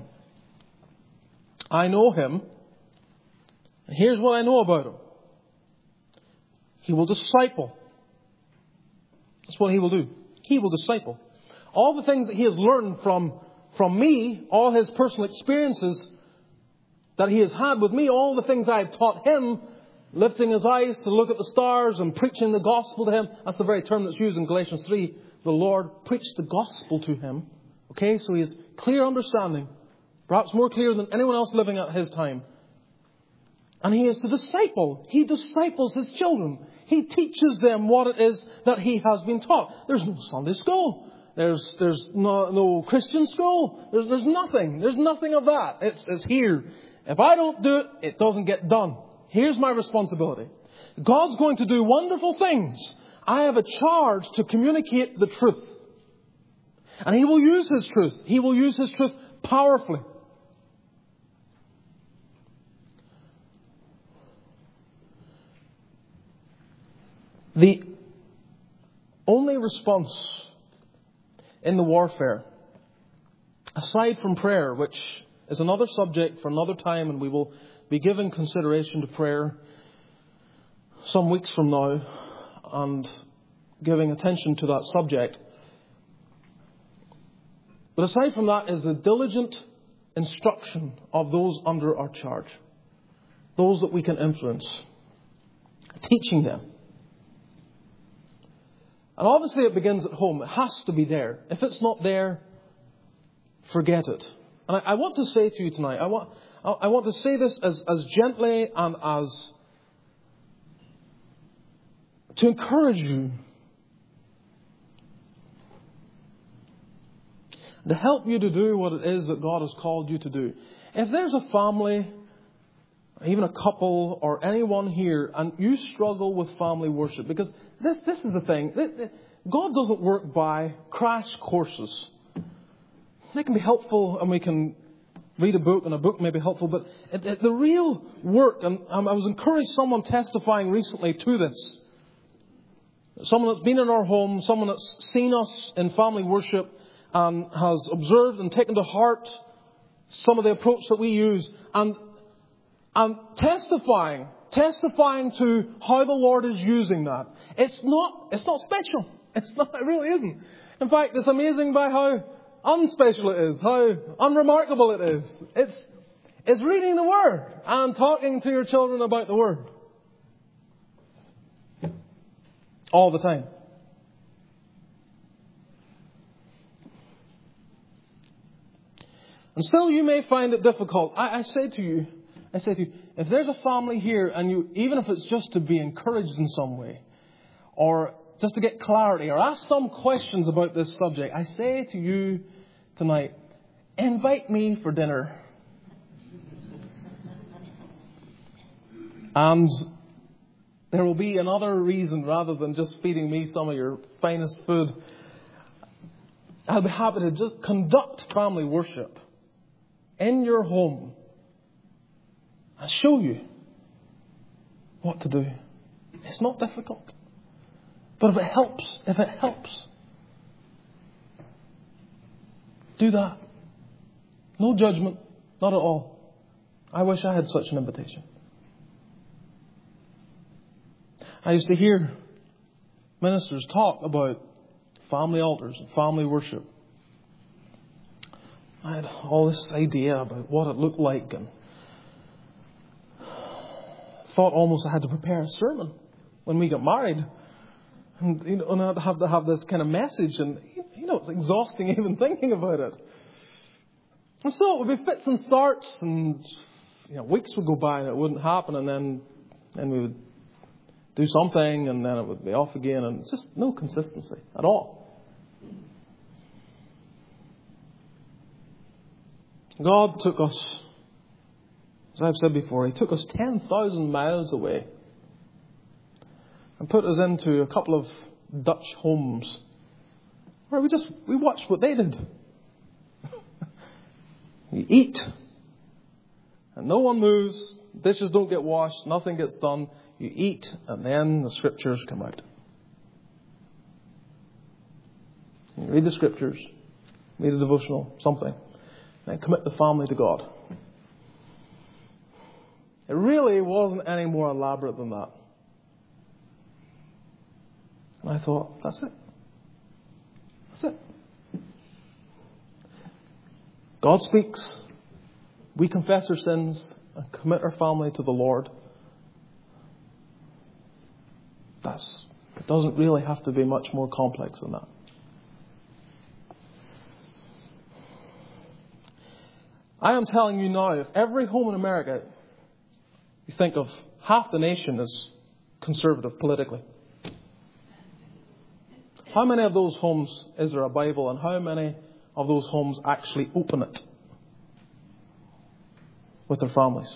I know him. And here's what I know about him. He will disciple. That's what he will do. He will disciple. All the things that he has learned from From me, all his personal experiences that he has had with me, all the things I have taught him, lifting his eyes to look at the stars and preaching the gospel to him. That's the very term that's used in Galatians three. The Lord preached the gospel to him. Okay, so he has clear understanding, perhaps more clear than anyone else living at his time. And he is the disciple. He disciples his children. He teaches them what it is that he has been taught. There's no Sunday school. There's there's no, no Christian school. There's there's nothing. There's nothing of that. It's, it's here. If I don't do it, it doesn't get done. Here's my responsibility. God's going to do wonderful things. I have a charge to communicate the truth. And He will use His truth. He will use His truth powerfully. The only response in the warfare, aside from prayer, which is another subject for another time, and we will be giving consideration to prayer some weeks from now and giving attention to that subject. But aside from that is the diligent instruction of those under our charge, those that we can influence, teaching them. And obviously it begins at home. It has to be there. If it's not there, forget it. And I, I want to say to you tonight, I want, I want to say this as, as gently and as to encourage you, to help you to do what it is that God has called you to do. If there's a family, even a couple or anyone here, and you struggle with family worship, because this this is the thing. God doesn't work by crash courses. They can be helpful, and we can read a book, and a book may be helpful, but it, it, the real work, and I was encouraged, someone testifying recently to this, someone that's been in our home, someone that's seen us in family worship and has observed and taken to heart some of the approach that we use, and and testifying, testifying to how the Lord is using that. It's not, it's not special. It's not, it really isn't. In fact, it's amazing by how unspecial it is, how unremarkable it is. It's, it's reading the Word and talking to your children about the Word. All the time. And still you may find it difficult. I, I say to you, I say to you, if there's a family here and you, even if it's just to be encouraged in some way, or just to get clarity, or ask some questions about this subject, I say to you tonight, invite me for dinner. And there will be another reason rather than just feeding me some of your finest food. I'll be happy to just conduct family worship in your home and show you what to do. It's not difficult. But if it helps, if it helps, do that. No judgment, not at all. I wish I had such an invitation. I used to hear ministers talk about family altars and family worship. I had all this idea about what it looked like, and thought almost I had to prepare a sermon when we got married. And, you know, and I'd have to have this kind of message, and, you know, it's exhausting even thinking about it. And so it would be fits and starts, and, you know, weeks would go by and it wouldn't happen, and then, then we would do something, and then it would be off again, and it's just no consistency at all. God took us, as I've said before, He took us ten thousand miles away and put us into a couple of Dutch homes where we just, we watched what they did. You eat, and no one moves, dishes don't get washed, nothing gets done. You eat, and then the Scriptures come out. You read the Scriptures, read a devotional, something, then commit the family to God. It really wasn't any more elaborate than that. And I thought, that's it. That's it. God speaks. We confess our sins and commit our family to the Lord. That's, it doesn't really have to be much more complex than that. I am telling you now, if every home in America, you think of half the nation as conservative politically, how many of those homes is there a Bible, and how many of those homes actually open it with their families?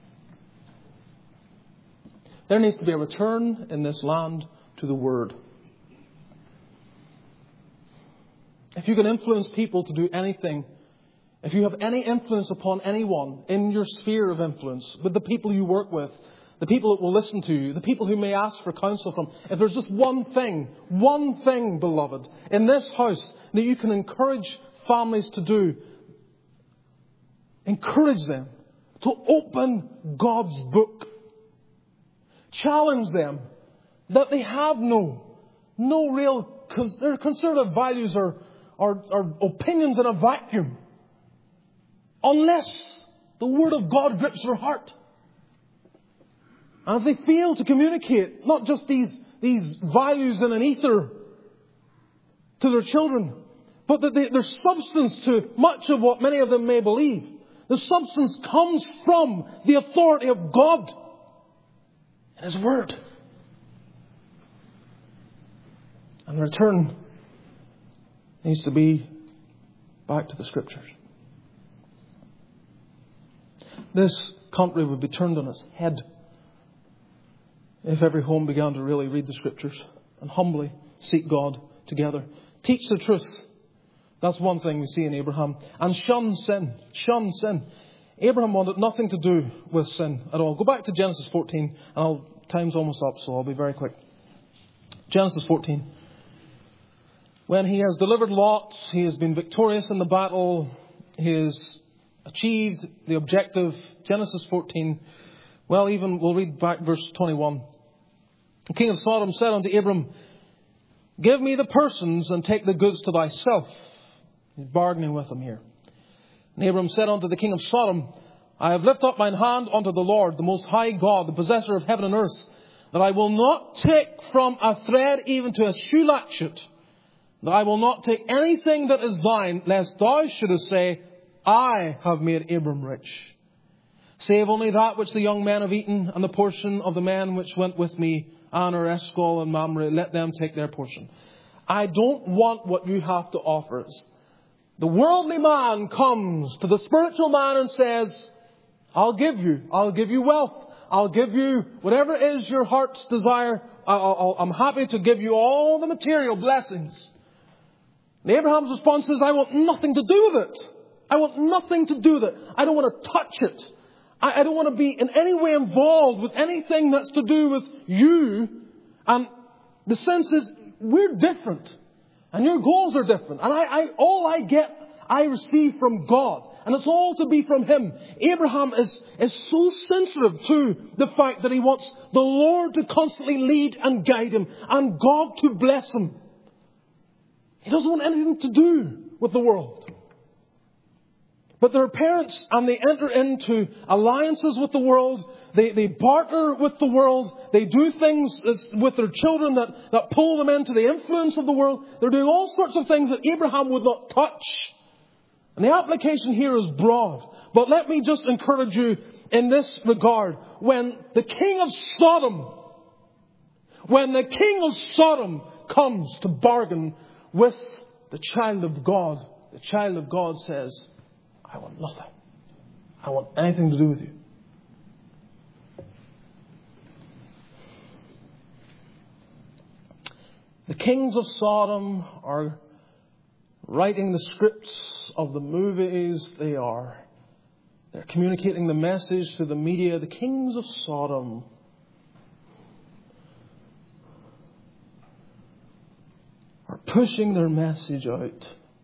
There needs to be a return in this land to the Word. If you can influence people to do anything, if you have any influence upon anyone in your sphere of influence, with the people you work with, the people that will listen to you, the people who may ask for counsel from, if there's just one thing, one thing, beloved, in this house that you can encourage families to do, encourage them to open God's book. Challenge them that they have no, no real, because their conservative values are, are, are opinions in a vacuum. Unless the Word of God grips their heart. And if they fail to communicate not just these, these values in an ether to their children, but that they, there's substance to much of what many of them may believe. The substance comes from the authority of God and His Word. And the return needs to be back to the Scriptures. This country would be turned on its head if every home began to really read the Scriptures and humbly seek God together. Teach the truth. That's one thing we see in Abraham. And shun sin. Shun sin. Abraham wanted nothing to do with sin at all. Go back to Genesis fourteen. And I'll, time's almost up, so I'll be very quick. Genesis fourteen. When he has delivered Lot, he has been victorious in the battle. He has achieved the objective. Genesis fourteen. Well, even we'll read back verse twenty-one. The king of Sodom said unto Abram, give me the persons and take the goods to thyself. He's bargaining with him here. And Abram said unto the king of Sodom, I have lifted up mine hand unto the Lord, the Most High God, the possessor of heaven and earth, that I will not take from a thread even to a shoe latchet, that I will not take anything that is thine, lest thou shouldest say, I have made Abram rich. Save only that which the young men have eaten, and the portion of the men which went with me, Aner, Eshcol, and Mamre, let them take their portion. I don't want what you have to offer us. The worldly man comes to the spiritual man and says, I'll give you, I'll give you wealth. I'll give you whatever it is your heart's desire. I'll, I'll, I'm happy to give you all the material blessings. And Abraham's response is, I want nothing to do with it. I want nothing to do with it. I don't want to touch it. I, I don't want to be in any way involved with anything that's to do with you. And the sense is, we're different. And your goals are different. And I, I, all I get, I receive from God. And it's all to be from Him. Abraham is, is so sensitive to the fact that he wants the Lord to constantly lead and guide him. And God to bless him. He doesn't want anything to do with the world. But there are parents, and they enter into alliances with the world. They, they barter with the world. They do things with their children that, that pull them into the influence of the world. They're doing all sorts of things that Abraham would not touch. And the application here is broad. But let me just encourage you in this regard. When the king of Sodom, when the king of Sodom comes to bargain with the child of God, the child of God says, I want nothing. I don't want anything to do with you. The kings of Sodom are writing the scripts of the movies. They are. They're communicating the message to the media. The kings of Sodom are pushing their message out.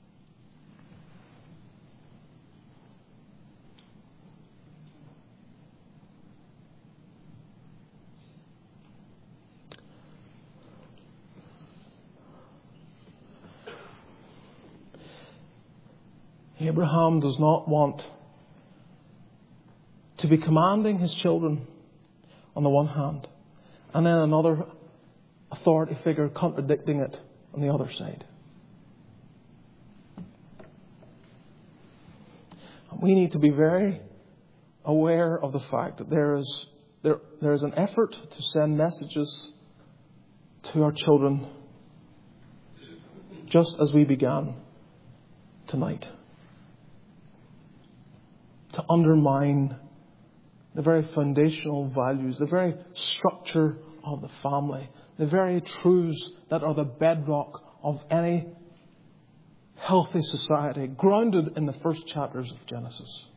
Abraham does not want to be commanding his children on the one hand, and then another authority figure contradicting it on the other side. We need to be very aware of the fact that there is there, there is an effort to send messages to our children just as we began tonight. To undermine the very foundational values, the very structure of the family, the very truths that are the bedrock of any healthy society, grounded in the first chapters of Genesis.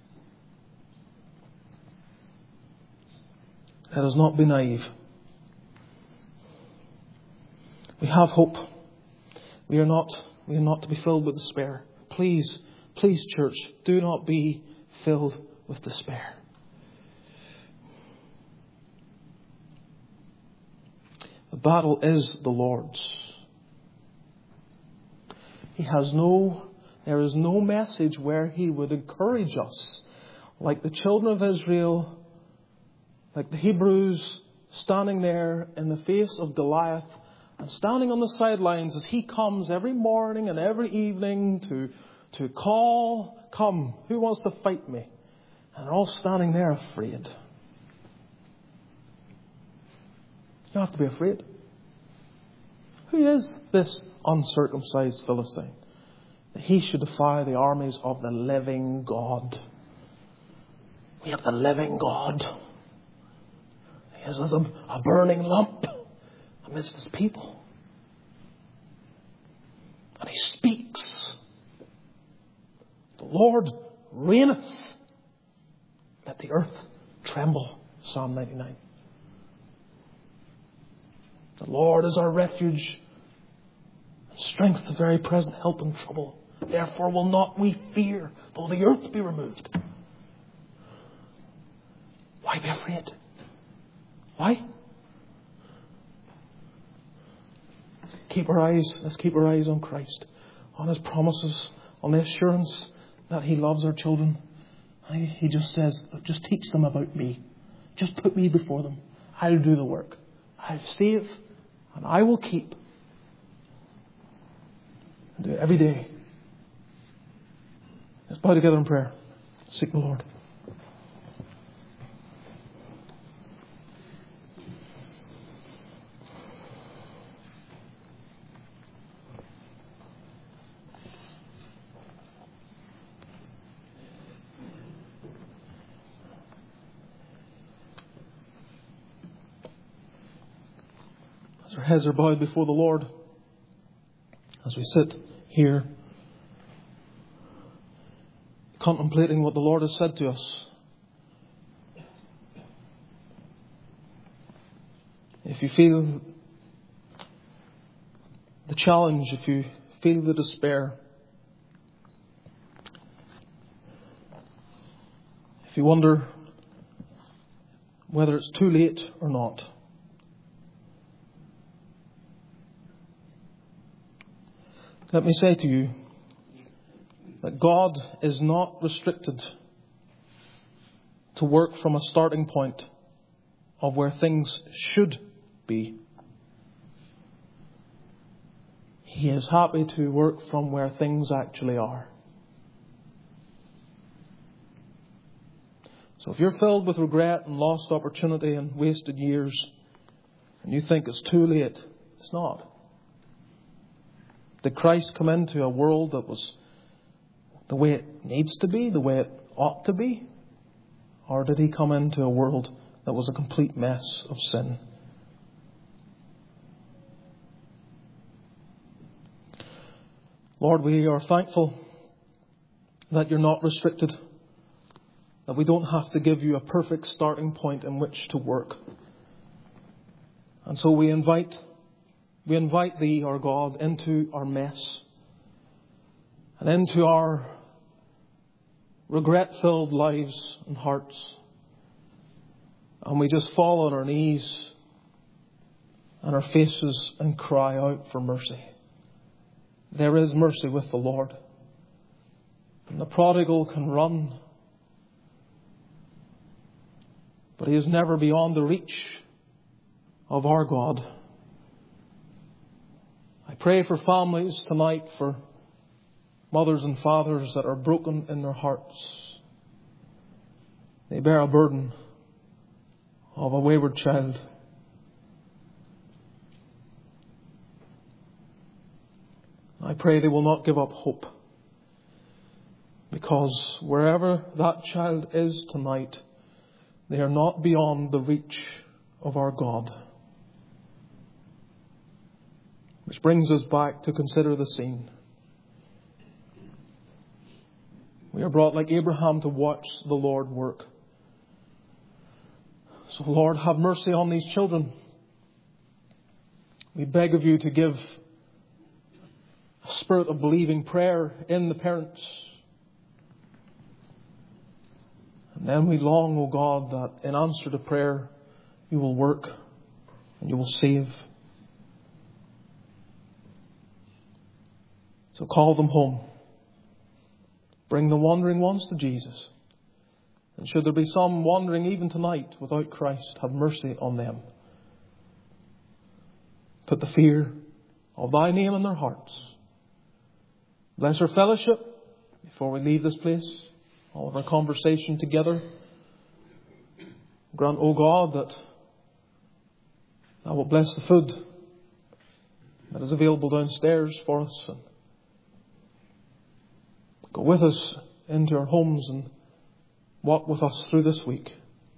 Let us not be naive. We have hope. We are not, we are not to be filled with despair. Please, please, church, do not be filled with despair. The battle is the Lord's. He has no, there is no message where He would encourage us, like the children of Israel, like the Hebrews, standing there in the face of Goliath and standing on the sidelines as he comes every morning and every evening to, to call, come, who wants to fight me? And they're all standing there afraid. You don't have to be afraid. Who is this uncircumcised Philistine, that he should defy the armies of the living God? We have the living God. He is as a, a burning lamp amidst His people. And He speaks. The Lord reigneth. Let the earth tremble. Psalm ninety-nine. The Lord is our refuge and strength, the very present help in trouble. Therefore will not we fear, though the earth be removed. Why be afraid? Why? Keep our eyes, let's keep our eyes on Christ, on His promises, on the assurance that He loves our children. And He just says, look, just teach them about me. Just put me before them. I'll do the work. I'll save and I will keep. And do it every day. Let's bow together in prayer. Seek the Lord. As our heads are bowed before the Lord, as we sit here contemplating what the Lord has said to us, if you feel the challenge, if you feel the despair, if you wonder whether it's too late or not, let me say to you that God is not restricted to work from a starting point of where things should be. He is happy to work from where things actually are. So if you're filled with regret and lost opportunity and wasted years, and you think it's too late, it's not. Did Christ come into a world that was the way it needs to be, the way it ought to be? Or did He come into a world that was a complete mess of sin? Lord, we are thankful that You're not restricted, that we don't have to give You a perfect starting point in which to work. And so we invite We invite Thee, our God, into our mess and into our regret-filled lives and hearts. And we just fall on our knees and our faces and cry out for mercy. There is mercy with the Lord. And the prodigal can run, but he is never beyond the reach of our God. I pray for families tonight, for mothers and fathers that are broken in their hearts. They bear a burden of a wayward child. I pray they will not give up hope, because wherever that child is tonight, they are not beyond the reach of our God. Which brings us back to consider the scene. We are brought like Abraham to watch the Lord work. So Lord, have mercy on these children. We beg of You to give a spirit of believing prayer in the parents. And then we long, O God, that in answer to prayer, You will work and You will save. So call them home. Bring the wandering ones to Jesus. And should there be some wandering even tonight without Christ, have mercy on them. Put the fear of Thy name in their hearts. Bless our fellowship before we leave this place, all of our conversation together. Grant, O God, that Thou wilt bless the food that is available downstairs for us. And go with us into our homes and walk with us through this week.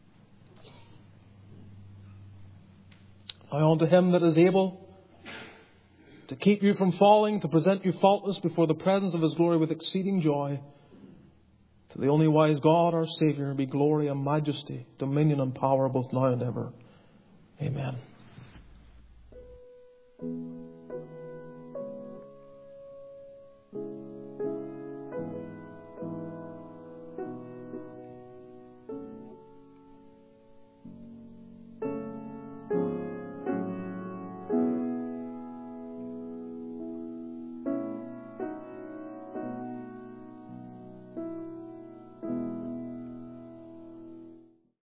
Now unto Him that is able to keep you from falling, to present you faultless before the presence of His glory with exceeding joy, to the only wise God, our Saviour, be glory and majesty, dominion and power, both now and ever. Amen.